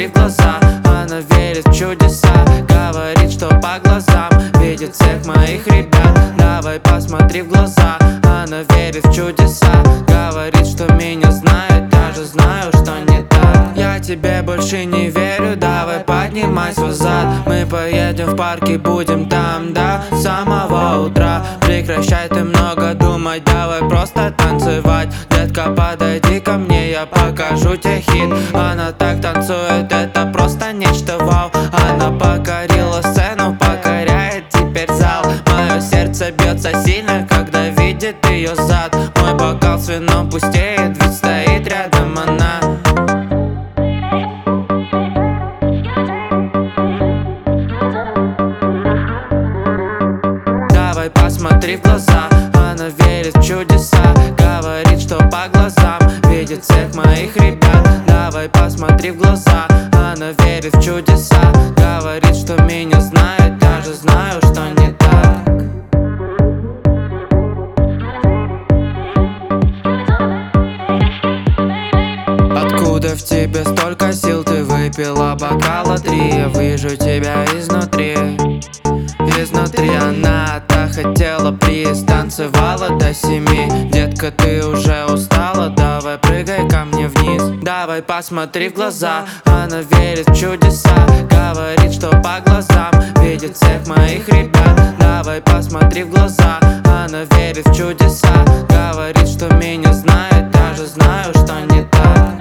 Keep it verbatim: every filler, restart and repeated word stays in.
посмотри в глаза. Она верит в чудеса, говорит, что по глазам видит всех моих ребят. Давай посмотри в глаза. Она верит в чудеса, говорит, что меня знает, даже знаю, что не так. Я тебе больше не верю, давай поднимай свой зад. Мы поедем в парк и будем там до самого утра. Прекращай ты много думать, давай просто танцевать. Детка, подойди ко мне, я покажу тебе хит. Она так танцует, это просто нечто вау. Она покорила сцену, покоряет теперь зал. Мое сердце бьется сильно, когда видит ее зад. Мой бокал с вином пустеет, ведь стоит рядом она. Давай посмотри в глаза. Она верит в чудеса, говорит, что по глазам видит всех моих ребят. Давай посмотри в глаза. Она верит в чудеса, говорит, что меня знает, даже знаю, что не так. Откуда в тебе столько сил? Ты выпила бокала три. Я вижу тебя изнутри. Изнутри она так хотела приз, танцевала до семи. Детка, ты уже устала, давай прыгай ко мне вниз. Давай посмотри в глаза. Она верит в чудеса, говорит, что по глазам видит всех моих ребят. Давай посмотри в глаза. Она верит в чудеса, говорит, что меня знает, даже знаю, что не так.